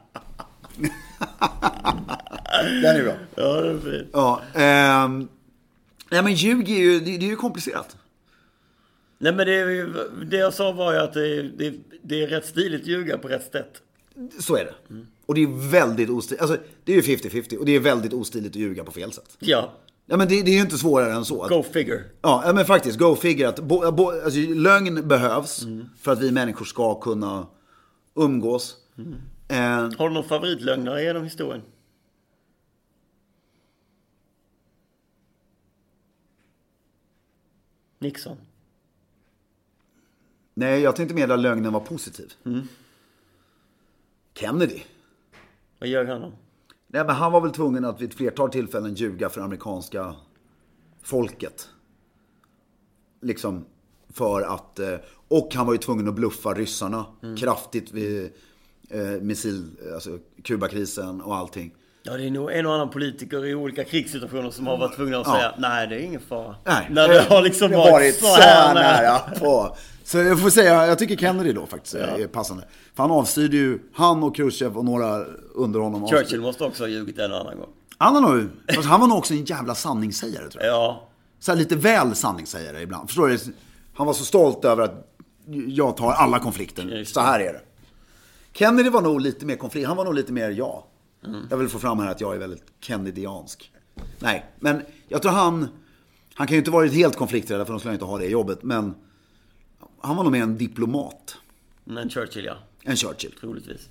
Den är bra. Ja, det är fint. Ja, ähm, ja, men ljug är ju, det, det är ju komplicerat. Nej, men det, är ju, det jag sa var ju att det, det, det är rätt stiligt att ljuga på rätt sätt. Så är det. Mm. Och det är väldigt ostiligt. Alltså, det är ju femtio femtio. Och det är väldigt ostiligt att ljuga på fel sätt. Ja. Ja, men det, det är ju inte svårare än så. Att, go figure. Ja, men faktiskt, go figure. Att, bo, bo, alltså, lögn behövs mm. för att vi människor ska kunna umgås. Mm. Eh, Har du någon favoritlögnare genom historien? Nixon. Nej, jag tänkte mer att lögnen var positiv. Mm. Kennedy. Vad gör han då? Nej, men han var väl tvungen att vid ett flertal tillfällen ljuga för amerikanska folket. Liksom för att... Och han var ju tvungen att bluffa ryssarna mm. kraftigt vid eh, missil, alltså Kubakrisen och allting. Ja, det är nog en och annan politiker i olika krigssituationer som har varit tvungna att ja. säga nej, det är ingen fara. Nej, när det har liksom det varit, varit så här nära. på. Så jag får säga, jag tycker Kennedy då faktiskt ja. är passande. För han avstyrde ju, han och Khrushchev och några under honom. Churchill avstyrde. måste också ha ljugit en och annan gång. Han var nog, fast han var nog också en jävla sanningssägare tror jag. Ja. Så här lite väl sanningssägare ibland. Förstår du? Han var så stolt över att jag tar alla konflikter. Så här är det. Kennedy var nog lite mer konflikt. Han var nog lite mer ja. Mm. Jag vill få fram här att jag är väldigt Kennedyansk. Nej, men jag tror han... Han kan ju inte varit helt konflikträdd för de skulle inte ha det jobbet. Men han var nog mer en diplomat. En Churchill, ja. En Churchill. Troligtvis.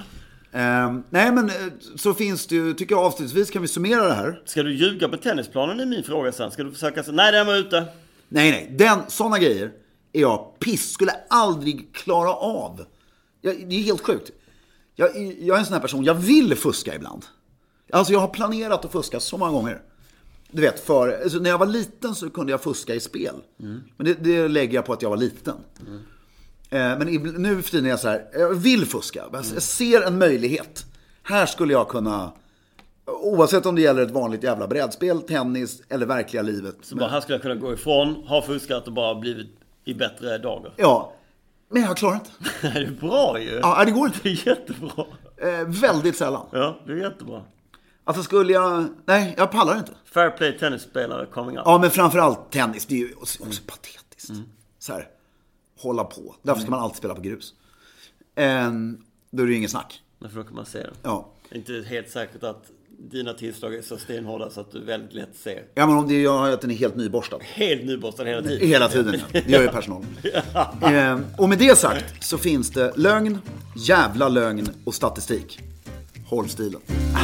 Eh, nej, men så finns det ju... Tycker jag avslutningsvis kan vi summera det här. Ska du ljuga på tennisplanen i min fråga sen? Ska du försöka säga nej, den var ute? Nej, nej. Den, sådana grejer är jag piss. Skulle aldrig klara av. Jag, det är helt sjukt. Jag, jag är en sån här person, jag vill fuska ibland. Alltså jag har planerat att fuska så många gånger. Du vet, för, alltså när jag var liten så kunde jag fuska i spel. Mm. Men det, det lägger jag på att jag var liten. Mm. Eh, men nu för tiden är jag så här, jag vill fuska. Mm. Jag ser en möjlighet. Här skulle jag kunna, oavsett om det gäller ett vanligt jävla brädspel, tennis eller verkliga livet. Så bara här skulle jag kunna gå ifrån, ha fuskat och bara blivit i bättre dagar. Ja. Men jag klarar inte. Det är bra ju. Ja, det går inte. Det är jättebra. Eh, väldigt sällan. Ja, det är jättebra. Alltså skulle jag... Nej, jag pallar inte. Fair play tennisspelare coming up. Ja, men framförallt tennis. Det är ju också mm. patetiskt. Mm. Så här, hålla på. Därför ska man alltid spela på grus. Eh, då är det ju ingen snack. Men för då kan man se det. Ja. Det är inte helt säkert att dina tillslag är så stenhårda så att du väldigt lätt ser. Ja, men om det är att den är helt nyborstad. Helt nyborstad hela tiden. Hela tiden, ja. Det gör ju personal. eh, och med det sagt så finns det lögn, jävla lögn och statistik. Håll stilen.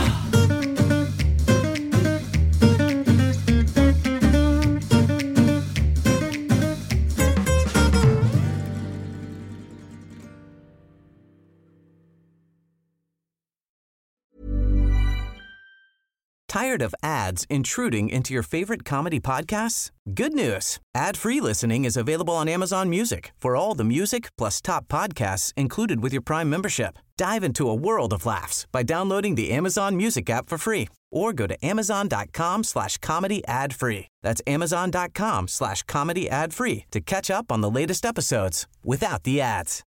Tired of ads intruding into your favorite comedy podcasts? Good news. Ad-free listening is available on Amazon Music for all the music plus top podcasts included with your Prime membership. Dive into a world of laughs by downloading the Amazon Music app for free or go to amazon.com slash comedy ad free. That's amazon.com slash comedy ad free to catch up on the latest episodes without the ads.